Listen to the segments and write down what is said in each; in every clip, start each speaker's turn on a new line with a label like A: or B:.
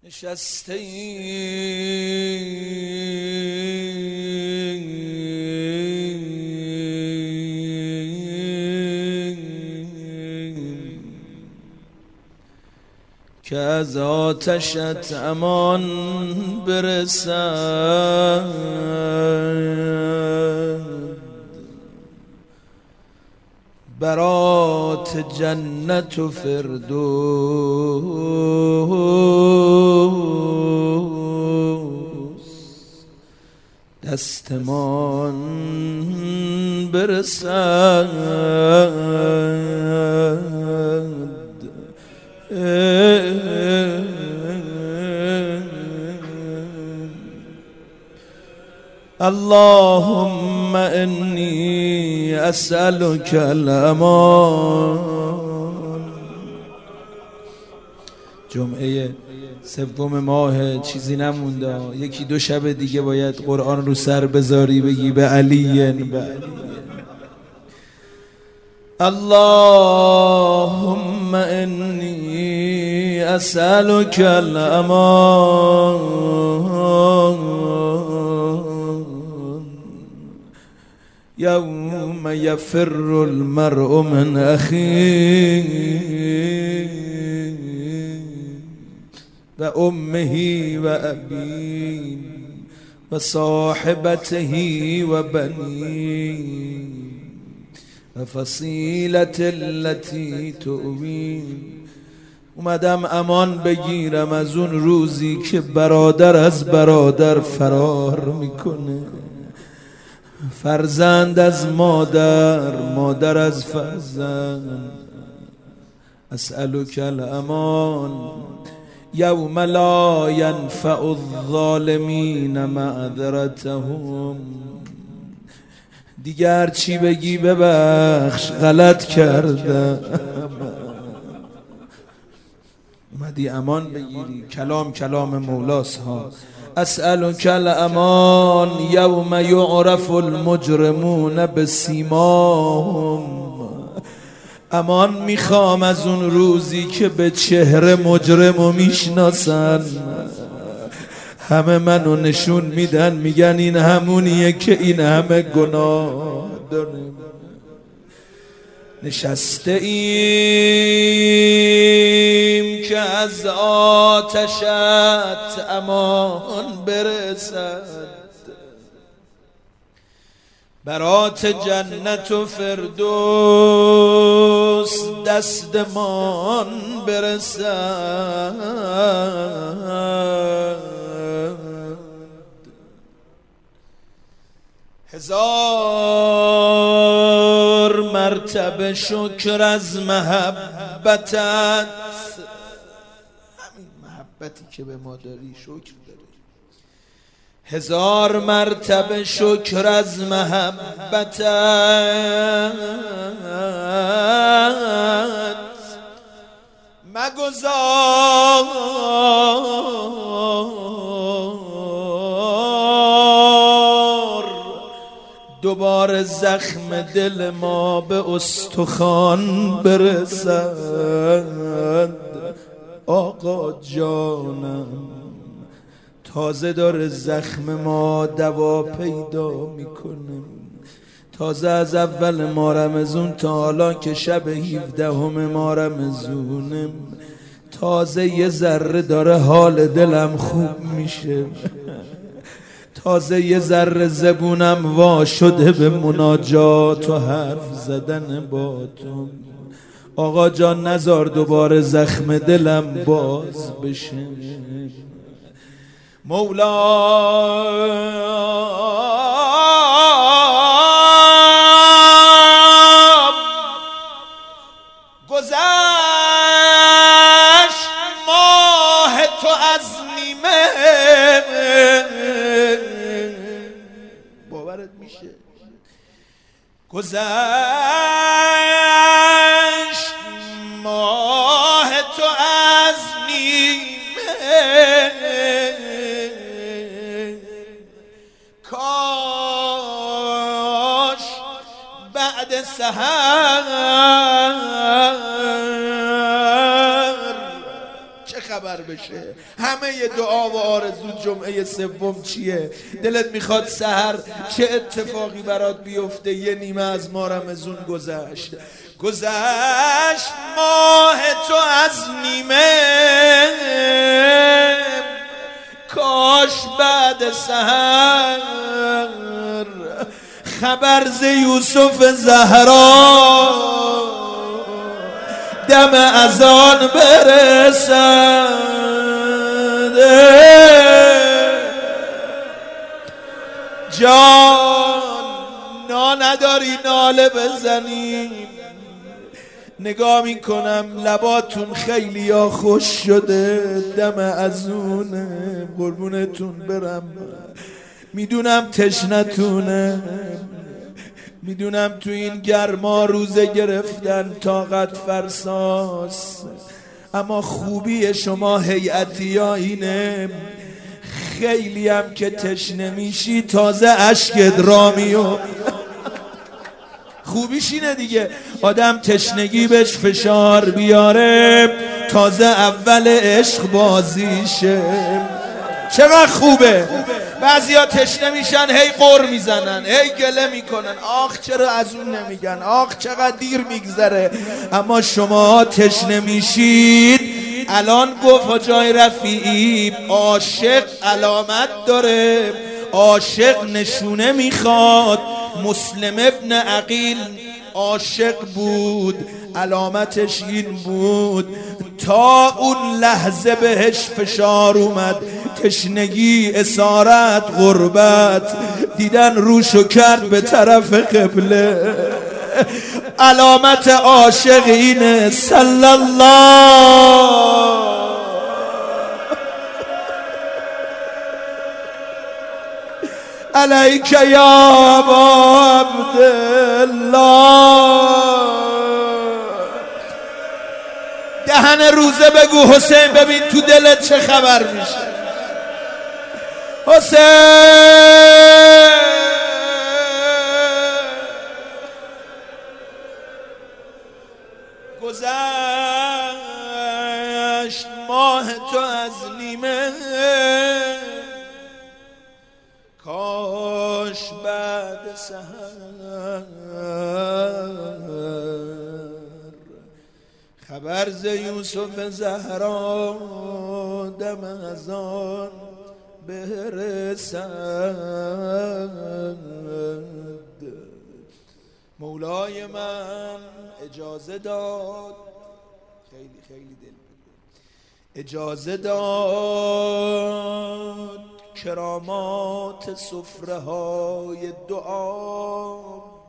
A: نشسته که از آتشت امان برسد، برات جنت و فردوس دستمان برسد. اللهم انی اسألک الامان. جمعه سوم ماه چیزی نمونده، یکی دو شب دیگه باید قرآن رو سر بذاری بگی به علی به علی. اللهم انی اسألک الامان یوم یفر المرء من اخیه و امه و ابیه و صاحبته و بنیه و فصیلت التي تؤوی. اومدم امان بگیرم از اون روزی که برادر از برادر فرار میکنه، فرزند از مادر، مادر از فرزند. اسألک الامان یوم لا ینفع الظالمین معذرتهم. دیگر چی بگی ببخش غلط کردم. اومدی امان بگیری، کلام کلام مولاست ها. اسألک الامان یوم یعرف المجرمون بسیماهم. امان میخوام از اون روزی که به چهره مجرمو میشناسن، همه منو نشون میدن میگن این همونیه که این همه گناه داره. نشسته ایم که از آتشت امان برسد، برات جنت و فردوس دستمان برسد. هزار مرتبه شکر از محبتت، همین محبتی که به ما داری شکر داری. هزار مرتبه شکر از محبتت، مگذار دوباره زخم دل ما به استخوان برسد. آقا جانم تازه داره زخم ما دوا پیدا میکنه، تازه از اول ما رمضون تا حالا که شب 17 ما رمضونم، تازه یه ذره داره حال دلم خوب میشه، تازه یه ذره زبونم وا شده به مناجات و حرف زدن با تو. آقا جان نذار دوباره زخم دلم باز بشه. مولا گذشت ماه تو از نیمه، باورت میشه؟ گذشت ماه تو از نیمه، کاش بعد سحر چه خبر بشه. همه دعا و آرزو جمعه سوم چیه؟ دلت میخواد سحر چه اتفاقی برات بیفته؟ یه نیمه از ماه رمضان گذشت ماه تو از نیمه، کاش بعد سحر خبر ز یوسف زهرا دم اذان برسد. جان نداری ناله بزنی، نگاه میکنم لباتون خیلی ها خوش شده، دم اذونه، قربونتون برم. میدونم تشنتونه، میدونم تو این گرما روزه گرفتن طاقت فرساس، اما خوبی شما هیئتی ها اینه خیلی هم که تشنه میشی تازه اشکت رامیو. خوبیش اینه دیگه، آدم تشنگی بهش فشار بیاره تازه اول عشق بازیشه. چقدر خوبه. بعضیا تشنه میشن هی قر میزنن، هی گله میکنن، آخ چرا از اون نمیگن، آخ چقدر دیر میگذره. اما شما تشنه میشید. الان گفت جای رفیعی عاشق علامت داره، عاشق نشونه میخواد. مسلم ابن عقیل عاشق بود، علامتش این بود تا اون لحظه بهش فشار اومد، تشنگی، اسارت، غربت، دیدن روشو کرد به طرف قبله. علامت عاشق اینه. صلی الله علیک یا ابا عبدالله. دهن روزه بگو حسین ببین تو دلت چه خبر میشه. حسین گذشت ماه تو از نیمه، کاش بعد سحر خبر ز یوسف زهرا دم اذان برسد. مولای من اجازه داد، خیلی خیلی دل بده، اجازه داد کرامات سفره های دعا،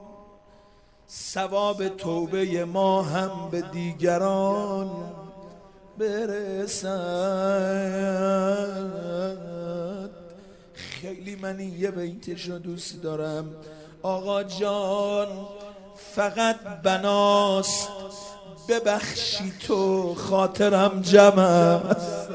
A: ثواب توبه ما هم به دیگران برسد. خیلی من این یه بیتش رو دوست دارم. آقا جان فقط بناست ببخشی تو خاطرم جمع است،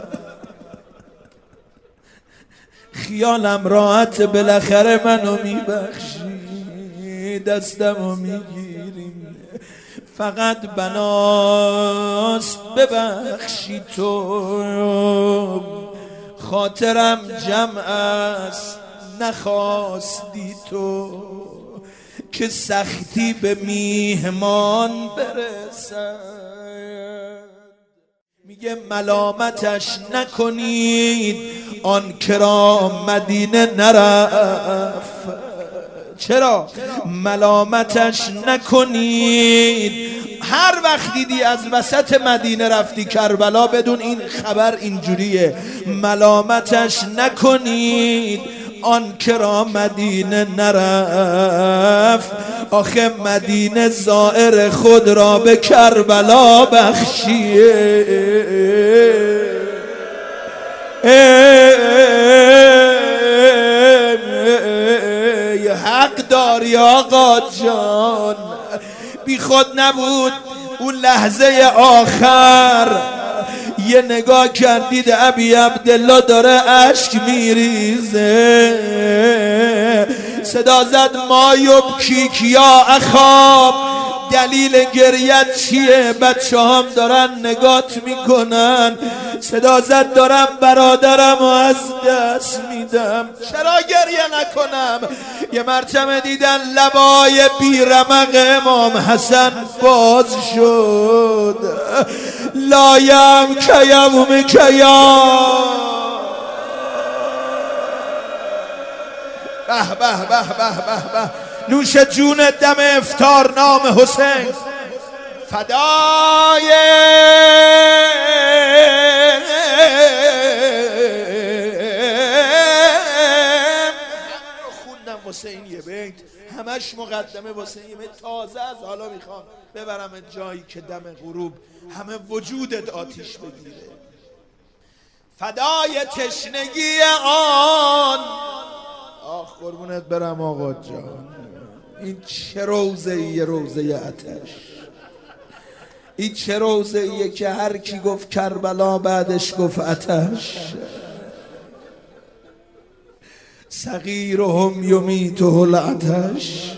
A: خیالم راحت بالاخره منو میبخشی، دستمو میگیریم. فقط بناست ببخشی تو خاطرم جمع است، نخواستی تو که سختی به میهمان برسد. میگه ملامتش نکنید آن کرا مدینه نرفت. چرا؟ ملامتش نکنید. هر وقت دیدی از وسط مدینه رفتی کربلا بدون این خبر اینجوریه، ملامتش نکنید آن کرا مدینه نرفت. آخه مدینه زائر خود را به کربلا بخشیه. حق داری آقا جان. بی خود نبود اون لحظه آخر یه نگاه کردید ابی عبدالله داره اشک میریزه، صدا زد ما یبکیک یا اخاب، دلیل گریت چیه؟ بچه هم دارن نگات میکنن. صدا زد دارم برادرم و از دست میدم. چرا گریه نکنم؟ یه مرتبه دیدن لبای بیرمق امام حسن باز شد. لایم کیم کیم. به به به به به به. نوش جون دم افطار نام حسین فدای خوندم حسین یه بیت همش مقدمه حسین یه بیت. تازه از حالا میخوام ببرم جایی که دم غروب همه وجودت آتیش بگیره. فدای تشنگی آن. آخ قربونت برم آقا جان. این چه روزه‌ایه، روزه آتش. این چه روزه‌ایه که هر کی گفت کربلا بعدش گفت آتش. صغیرهم یمیته العطش.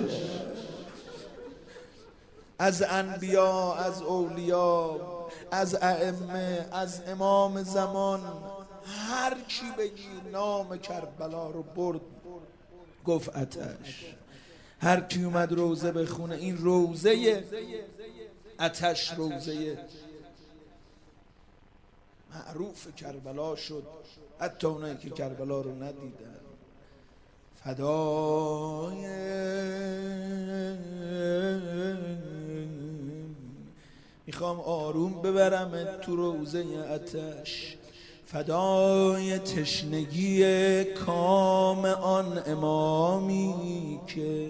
A: از انبیا، از اولیا، از ائمه، از امام زمان، هر کی بگی نام کربلا رو برد گفت آتش. هر کی اومد روزه بخونه این روزه آتش، روزه معروف کربلا شد، حتی اونایی که کربلا رو ندیدن. فدای میخوام آروم ببرم تو روزه آتش. فدای تشنگی کام آن امامی که،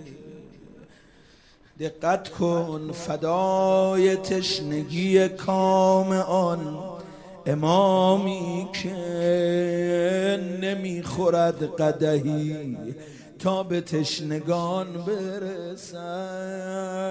A: دقت کن، فدای تشنگی کام آن امامی که نمیخورد قدحی تا به تشنگان برسد.